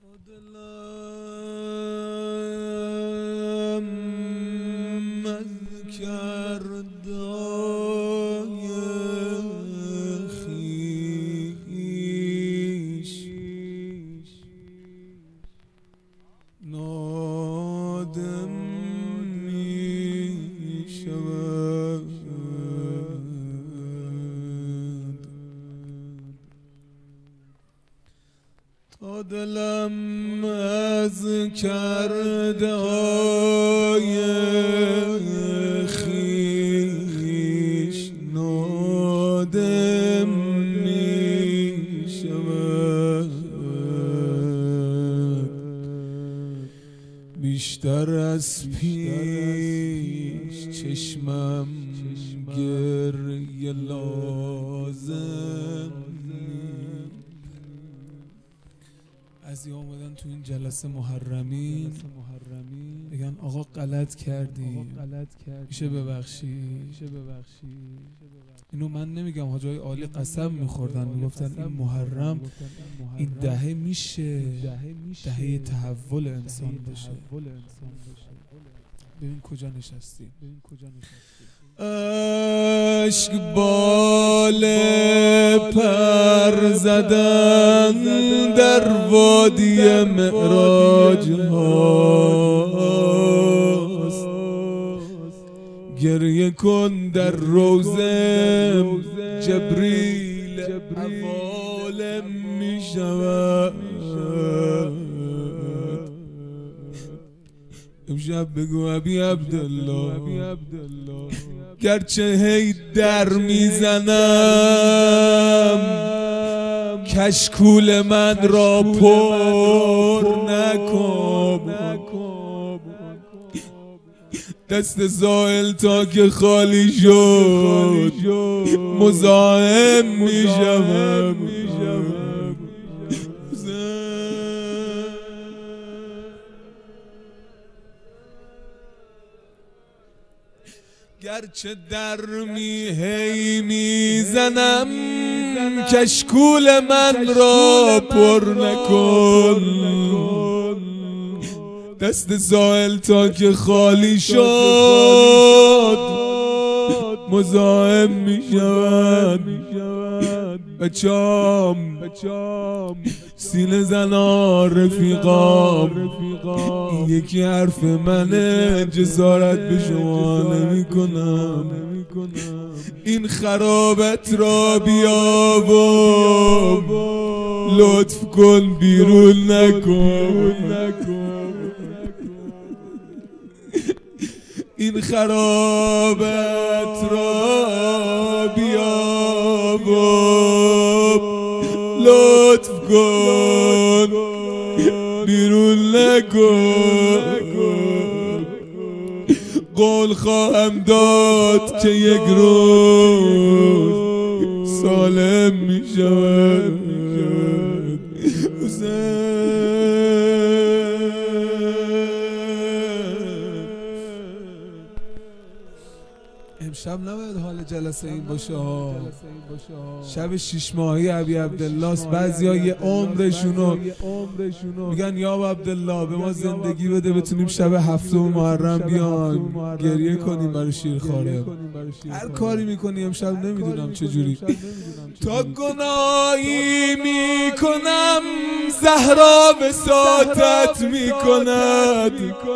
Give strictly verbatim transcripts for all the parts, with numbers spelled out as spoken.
دلم از کردای خویش نادم می شود تا دلم از کردای خویش نادم می شود بیشتر از پیش چشمم گریه لازم. از یا آمدن تو این جلسه محرمی بگن آقا غلط کردی میشه ببخشی. اینو من نمیگم، حاجای عالی قسم میخوردن میگفتن این محرم این دهه میشه دهه تحول انسان باشه. ببین کجا نشستی، عشق بال پر زدن در وادی معراج هاست، گریه کن در روضه جبریل عوالم می شود. امشب بگو ابی عبدالله گرچه هی در میزنم کشکول من را پر نکن، دست زائل تا که خالی شد مزاحم میشم. گرچه در می هی میزنم کشکول من را پر نکن، دست سائل تا که خالی شد مزاحم می شود. بچام سینه زنا رفیقام، یکی حرف منه جسارت به شما نمی کنم. این خرابت را بیا و لطف کن بیرون نکن، این خرابت را بیا و لطف کن بیرون نکن. قول خواهم داد که یک روز سالم می شود. امشب نباید حال جلسه این باشه ها، شب شیش ماهی ابی عبدالله است. بعضیا یه عمرشونو میگن یا عبدالله به ما زندگی بده بتونیم شب هفتم محرم بیان گریه کنیم برای شیرخواره. هر کاری میکنی امشب نمیدونم چجوری. تا گناهی میکنم زهرا وساطت میکند،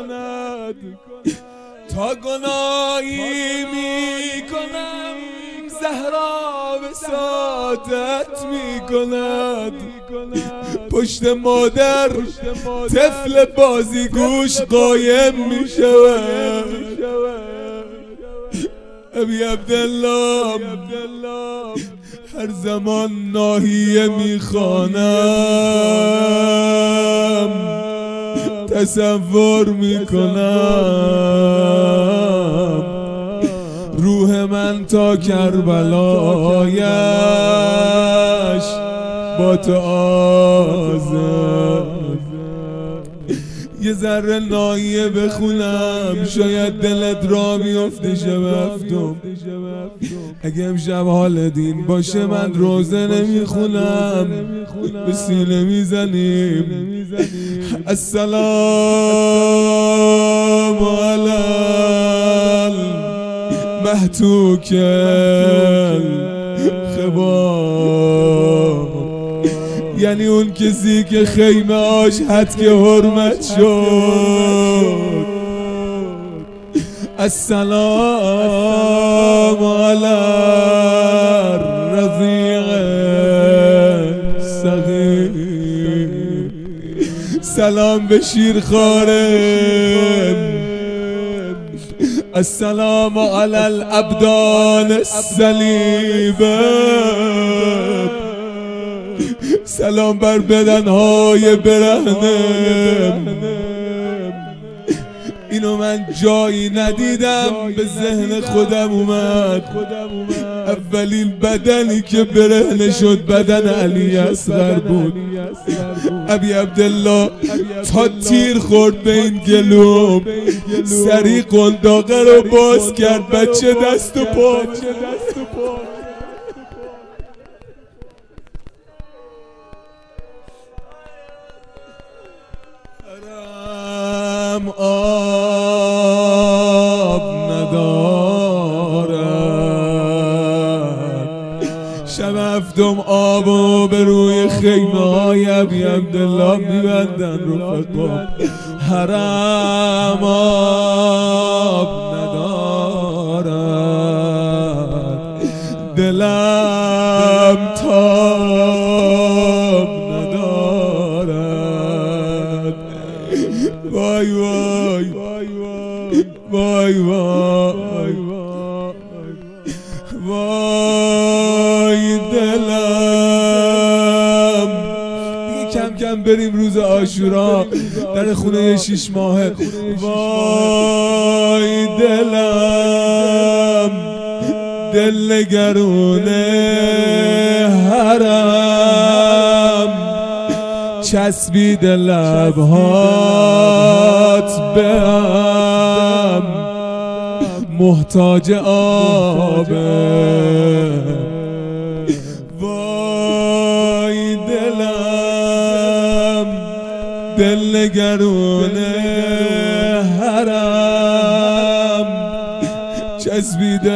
تا گناهی میکنم زهرا وساطت میکند. پشت مادر طفل بازیگوش قایم میشود. ابی عبدالله هر زمان ناحیه میخوانم تصور میکنم روح من تا کربلایش با تو آزاد. یه ذره ناحیه بخونم شاید دلت را میفته شب هفتم. اگه امشب حال دین باشه من روزه نمیخونم، به سینه میزنیم السلام علی المهتوک الخبار، یعنی اون کسی که خیمه آش حد که حرمت شد. السلام علی الرفیق الصغیر، سلام به شیرخواره. السلام علی الابدان الصلیبه، سلام بر بدنهای برهنه. اینو من جایی ندیدم به ذهن خودم اومد. اولین بدنی که برهنه شد بدن علی اصغر بود. ابی عبدالله تا تیر خورد به این گلوم، سری قنداقه رو باز کرد، بچه دست و پا. حرم آب ندارد، شب هفتم آبو به روی خیمه های ابی عبدالله میبندن رفقا. حرم آب ندارد، دلم تاب ندارد. وای وای وای وای وای دلم. دیگه کم کم بریم روز عاشورا در خونه شیش ماهه. وای دلم دل نگرونه حرم، چسبید لبهات به هم، محتاج آبه. وای دلم دل نگرونه حرم، چسبید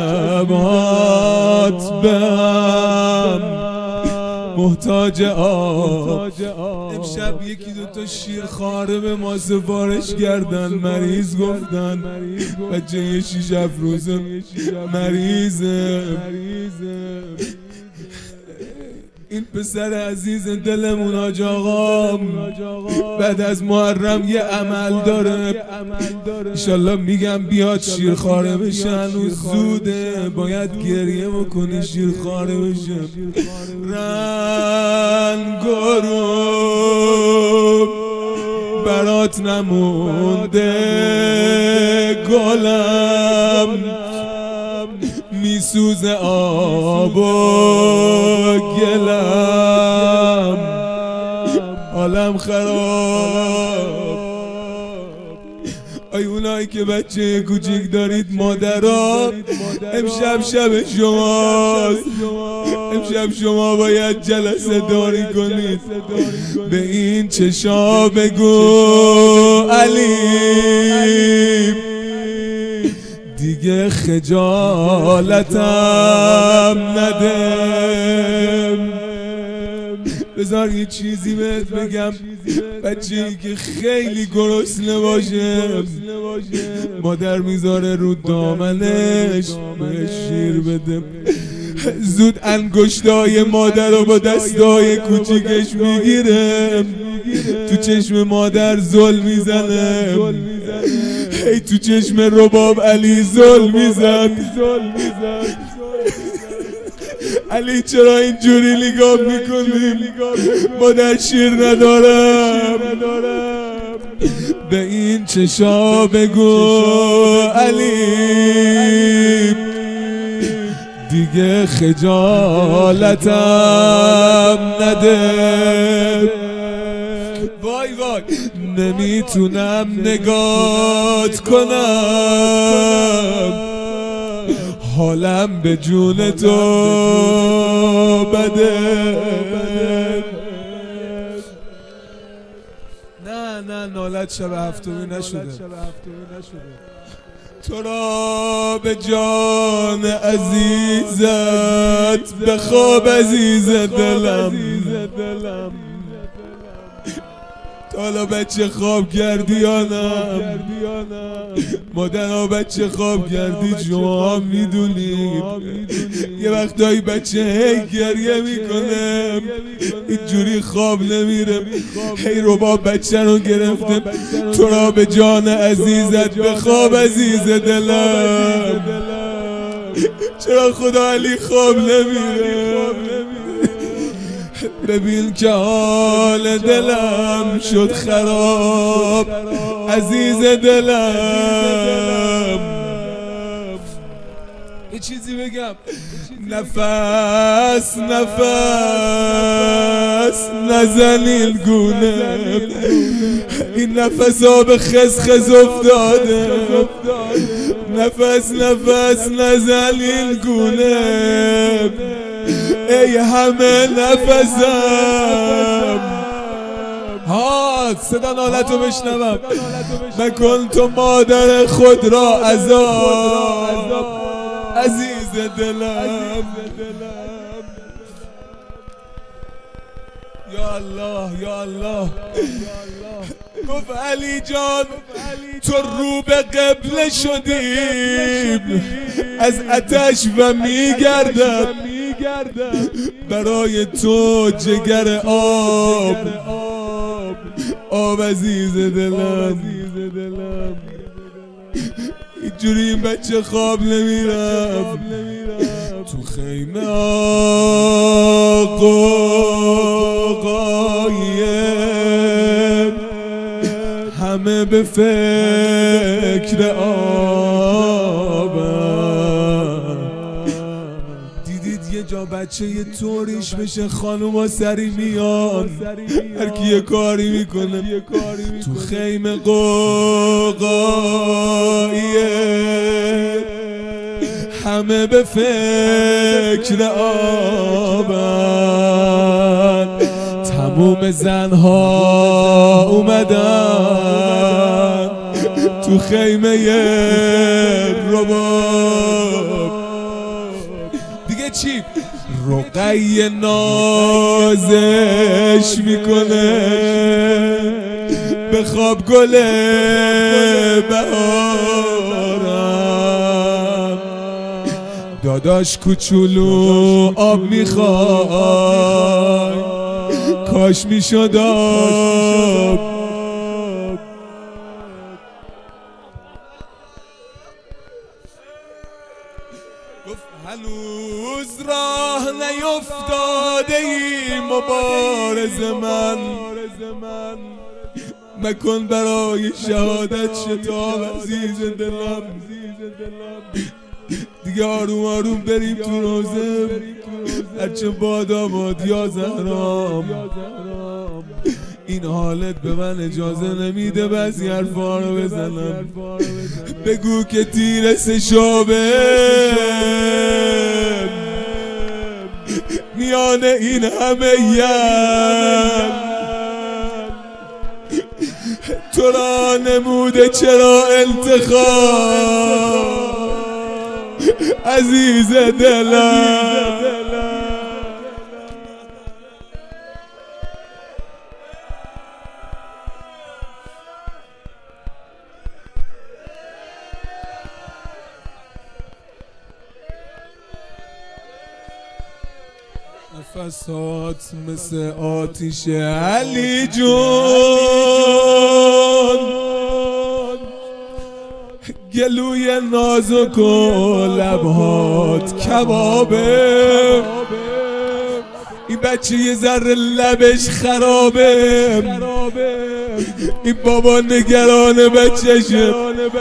لبهات به هم، محتاج آب. امشب یکی دوتا شیرخواره به ما سفارش کردن، مریض گفتن، بچه یه شیش افروزه مریضه. این پسر عزیز دلمون حاج آقا بعد از محرم یه عمل داره، انشالله میگم بیاد شیرخواره بشه. هنوز زوده، باید گریه بکنی شیرخواره بشه. رنگ و رو برات نمونده گلم، میسوزه آب و گلم، حالم خراب. ای اونایی که بچه کوچیک دارید مادرها، امشب شب شماست. امشب شما باید جلسه داری کنید. به این چشا بگو علی دیگه خجالتم نده. بذار یه چیزی بهت بگم، بچه‌ای که خیلی گرسنه باشه مادر میذاره رو دامنش بهش شیر بده. زود انگشتای مادر رو با دستای کوچیکش میگیره، تو چشم مادر زل میزنه. ای تو چشم رباب علی زل میزن. علی چرا اینجوری نگاه میکنیم؟ مادر شیر ندارم. به این چشا بگو علی دیگه خجالتم نده. وای وای نمیتونم نگات کنم، حالم به جون تو بده. نه نه نالت شب هفتمی نشده. تو را به جان عزیزت به خواب عزیز دلم، تا حالا بچه خواب کردی یا نه؟ مادرها بچه خواب کردی؟ شما میدونید یه وقتایی بچه هی گریه میکنه اینجوری خواب نمیره، هی رباب بچه رو گرفته. تو را به جان عزیزت به خواب عزیز دلم، چرا خدا علی خواب نمیره؟ ببین که حال دلم شد خراب عزیز دلم. یه چیزی بگم، نفس نفس نزنین گونه، این نفس ها به خز خز افتاده. نفس نفس نزنین گونه، ای همه نفسم. ها صدا نالتو بشنوم. مکن تو مادر خود را عذاب عزیز دلم. یا الله یا الله. گفت علی جان تو رو به قبله شدیم، از آتش و میگردم برای تو جگر آب آب عزیز دلم. اینجوری این بچه خواب نمیرم. تو خیمه آقایه همه به فکر آبم. دیدید یه جا بچه یه طوریش بشه خانوما سری میان، هر کی یه کاری میکنه. تو خیمه قوقاییه همه به فکر آبن. تموم زنها اومدن تو خیمه رباب. دیگه چی؟ رقیه نازش میکنه به خواب گل بهارم. داداش کوچولو آب میخوای، کاش میشد آب. گفت هنوز راه نیفتاده ای مبارز من، مکن برای شهادت شتاب عزیز دلم. دیگه آروم آروم بریم تو روزه، هرچه باد آباد یا زهرام. این حالت به من اجازه نمیده بعضی حرفا رو بزنم. بگو که تیر سشابه میان این همه یم تو را نموده چرا انتخاب عزیز دلم. نفسات مثل آتیش علی جون، گلوی نازک و لبهات کبابه. این بچه یه ذره لبش خرابه، این بابا نگران بچهشه.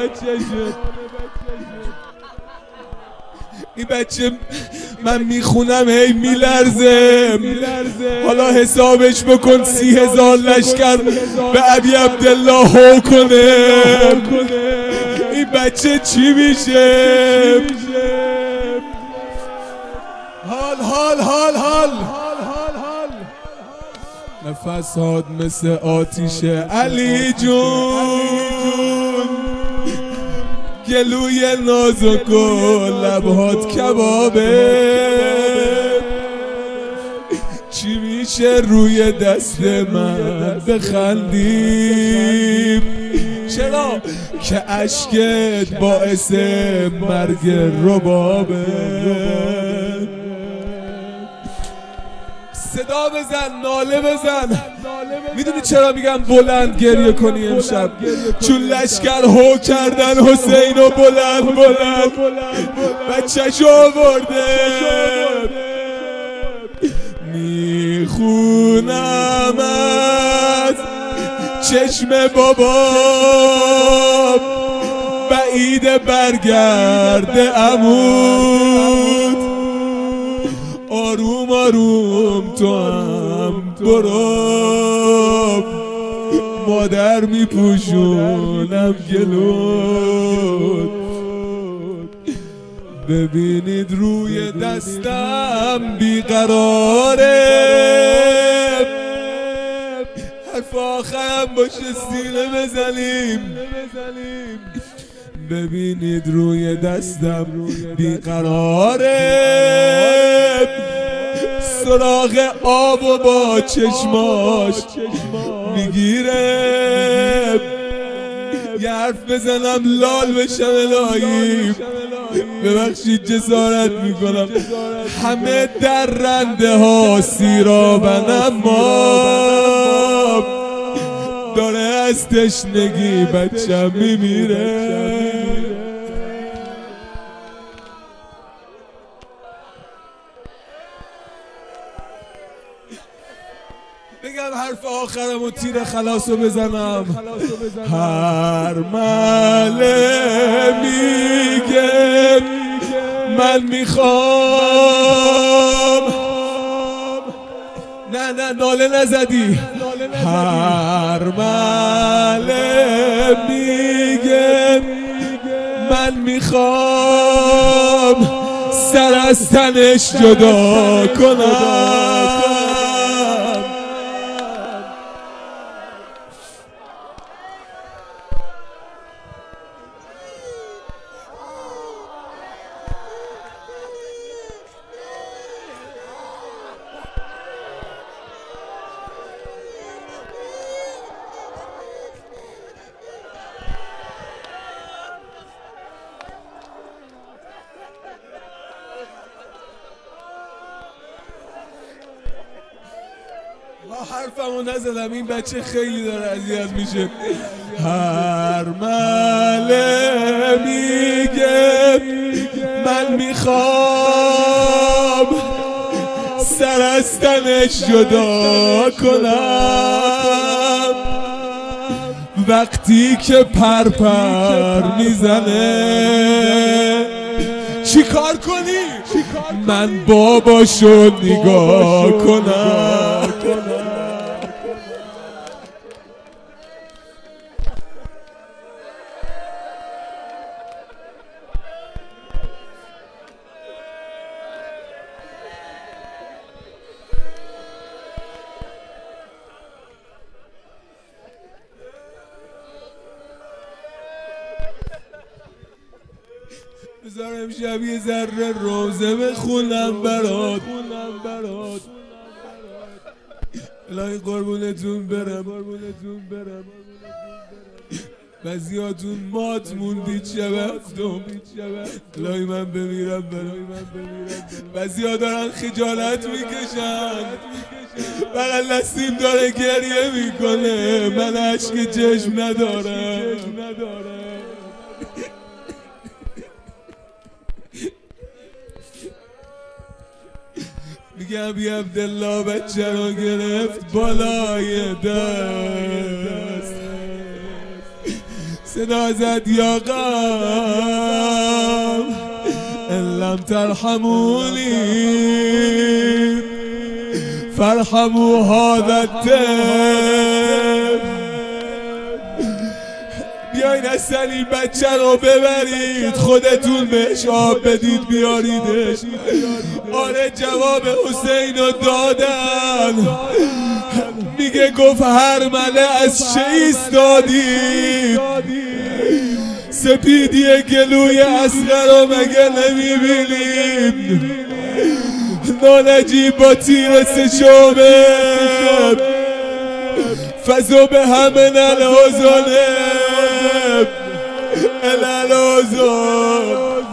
این بچه من میخونم هی میلرزه. حالا حسابش بکن سی هزار لشکر به ابی عبدالله هو کنه. این بچه چی میشه؟ حال حال حال حال نفسات مثل آتیش علی جون، گلوی نازک و لبهات کبابه، چی میشه روی دست من بخندی؟ چرا که اشکت باعث مرگ ربابه. صدا بزن، ناله بزن. میدونی چرا میگم بلند گریه کنی امشب؟ چون لشکر هو کردن حسین و بلند بلند بچه‌شو آورده. میخونم از چشم بابا بعید برگرده عمود، آروم آروم تو هم برو، مادر میپوشونم گلود. ببینید روی دستم بیقراره، حرف آخرم باشه سینه بزنیم. ببینید روی دستم بیقراره، سراغ آب و با چشماش میگیره. یه حرف بزنم لال بشم الهی، ببخشید جسارت میکنم. همه در رنده ها سیرابن، اما داره از تشنگی بچم میمیره. بگم حرف آخرم و تیر خلاصو بزنم. هر مله میگه من میخوام، نه نه ناله نزدی. هر مله میگه من میخوام سر از تنش جدا کنم. حرفمو نزدم، این بچه خیلی داره اذیت میشه. هر مله میگه من میخوام سر از تنش جدا کنم، وقتی که پرپر میزنه چی کار کنی؟ من باباشو نگاه کنم. بذار امشب یه ذره روزه بخونم برات. الهی قربونتون برم. بعضیاتون مات موندید شب هفتم، الهی من بمیرم برم. بعضیا دارن خجالت میکشن، بغل نسیم داره گریه میکنه، من اشک چشم ندارم. میگم بی عبدالله بچه رو گرفت بالای دست، صدا زد یا قوم ان لم ترحمونی فارحموا هذا الطفل. بیاین اصلا این بچه رو ببرید، خودتون بهش آب بدید بیاریدش. آره جواب حسین رو دادن، میگه میگه گفت هر مله از چه ایستادی، سپیدی گلوی اصغر رو مگه نمیبینیم؟ نانجیب با تیر سشومه فضو به همه نلازانه نلازان.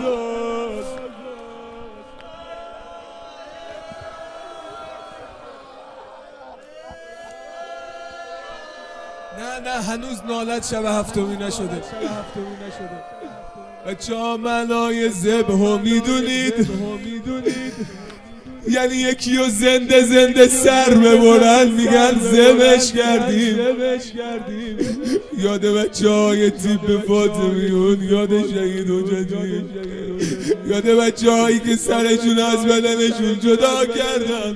نه نه هنوز نالت شب هفتمی نشده. بچه ها معنای ذبحو میدونید؟ یعنی یکی رو زنده زنده سر ببرن میگن ذبحش کردیم. یاد بچه های تیپ فاطمیون، یاد شهید حجتی، یاد بچه هایی که سرشون از بدنشون جدا کردن.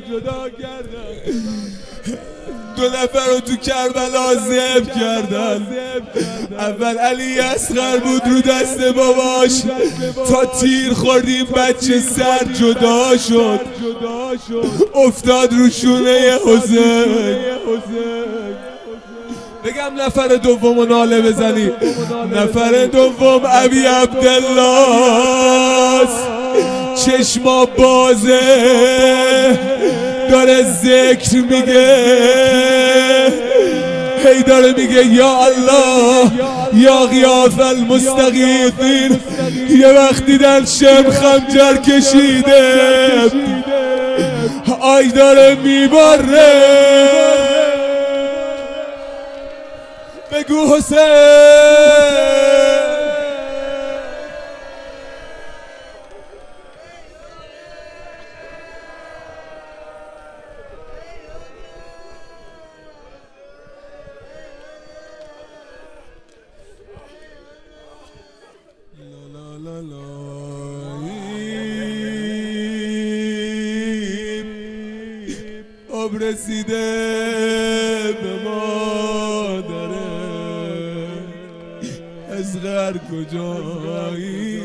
دو نفر رو تو کربلا ذبح کردن. اول علی اصغر بود رو دست باباش، تا تیر خوردیم بچه سر جدا شد، افتاد رو شونه حسین. بگم نفر دوم رو ناله بزنی. نفر دوم ابی عبدالله چشما بازه داره ذکر میگه، هی داره میگه یا الله یا غیاث المستغیثین. یه وقت دیدن شم خنجر کشیده، آی داره میباره، بگو حسین. آب رسیده به مادره، اصغر کجایی؟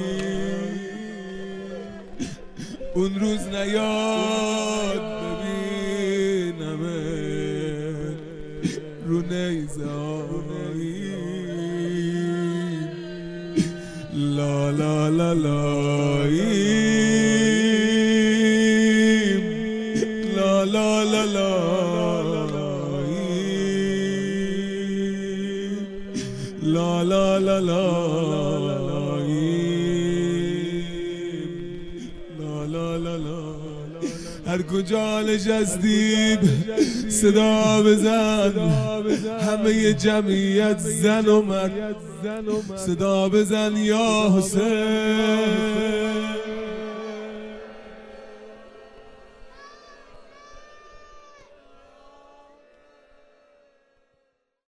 اون روز نیاد ببینمه رو نیزایی. لا لا لا لایی لا لا لا لایی لا لا لا لایی لا لا لا لا. هر کجا نشستیم صدا بزن، همه جمعیت زن و مرد صدا بزن یا حسین.